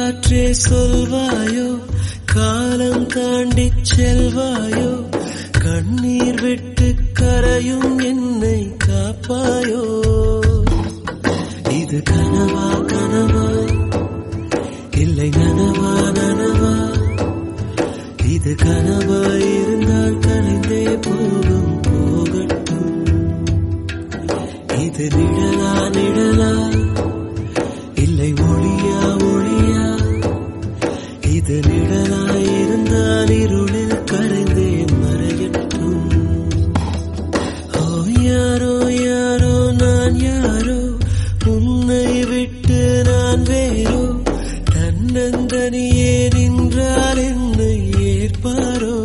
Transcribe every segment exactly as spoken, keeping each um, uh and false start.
காற்றே சொல்வாயோ, காலம் தாண்டி செல்வாயோ, கண்ணீர் விட்டு கரையும் என்னை காப்பாயோ. இது கனவா கனவா இல்லை நனவா நனவா, இது கனவா இருந்தால் கலைந்தே போகும் போகட்டும். இது நிழலா நிழலா இல்லை ஒளியா ஒளியா, இது நிழலா இருந்தால் இருளில் கரைந்தே மறையட்டும். ஓ யாரோ யாரோ நான் யாரோ, உன்னை விட்டு நான் வேறோ, தன்னந்தனியே நின்றால் என்னை ஏற்பாரோ.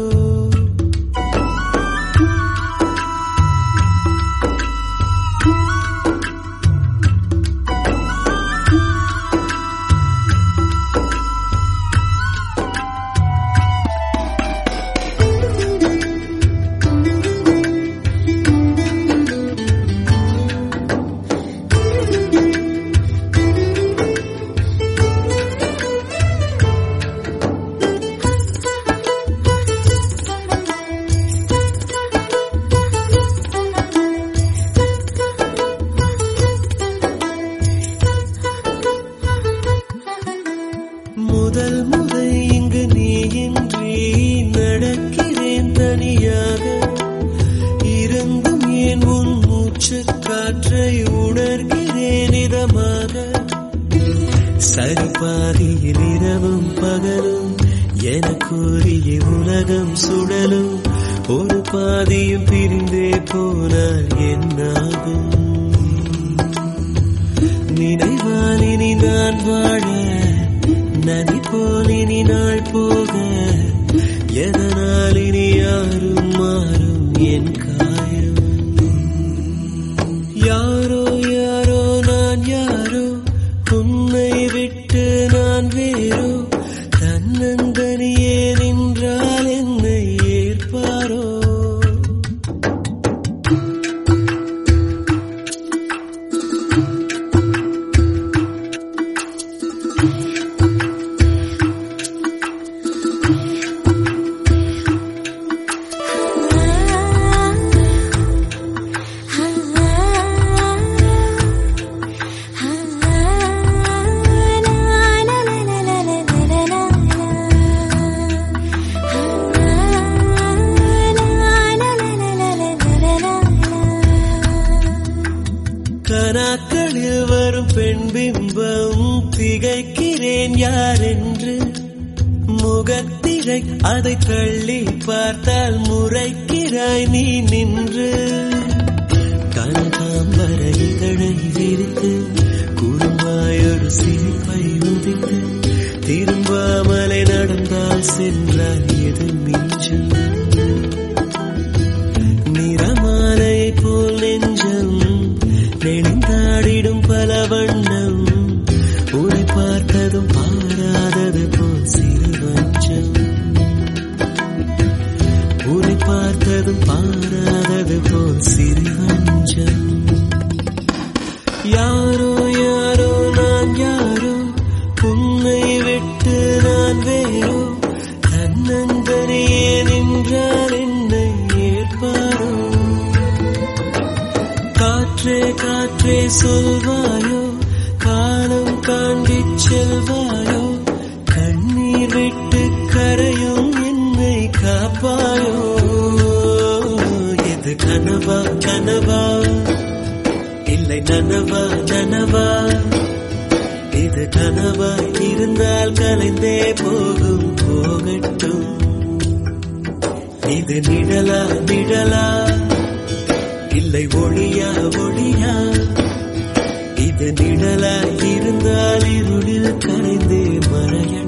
முதல் முறை இங்கு நீயின்றி நடக்கிறேன் தனியாக, இருந்தும் ஏன் உன் மூச்சு காற்றை உணர்கிறேன் இதமாக. சரிபாதியில் இரவும் பகலும் எனக்குரிய உலகம் சுழலும், ஒரு பாதியும் பிரிந்தே போனால் என்னாகும். நினைவால் இனி நான் வாழ, நதி போல் இனி நாள் போக, எதனால் இனி யாரும் மாறும் என் காயம். யாரோ யாரோ நான் யாரோ, உன்னை விட்டு நான் வேறோ, தன்னந்தனியே நின்றால் என்னை ஏற்பாரோ. கனாக்களில் வரும் பெண் பிம்பம் திகைக்கிறேன் யாரென்று, முகத்திரை அதை தள்ளி பார்த்தால் முறைக்கிறாய் நீ நின்று. கனகாம்பர இதழை விரித்து குறும்பாயொரு சிரிப்பை உதித்து, திரும்பாமலை நடந்தால் சென்றால் எது மிஞ்சம். நிறமாலையை போல் நெஞ்சம் நெளிந்தாடிடும் பல வண்ணம், உரை பார்த்ததும் பாராதது போல் சிறு வஞ்சம். உரை பார்த்ததும் பாராதது போல் சிறு வஞ்சம். யாரோ யாரோ நான் யாரோ, உன்னை விட்டு நான் வேறோ, தன்னந்தனியே நின்றால் என்னை ஏற்பாரோ. காற்றே காற்றே சொல்வாயோ, காலம் தாண்டி செல்வாயோ, கண்ணீர் விட்டு கரையும் என்னை காப்பாயோ. இது கனவா கனவா இல்லை நனவா நனவா, இது கனவா இருந்தால் கலைந்தே போகும் போகட்டும். இது நிழலா நிழலா இல்லை ஒளியா ஒளியா, இது நிழலா இருந்தால் இருளில் கரைந்தே மறைய.